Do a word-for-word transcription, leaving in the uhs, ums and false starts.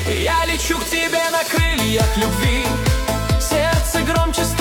Я лечу к тебе на крыльях любви. Сердце громче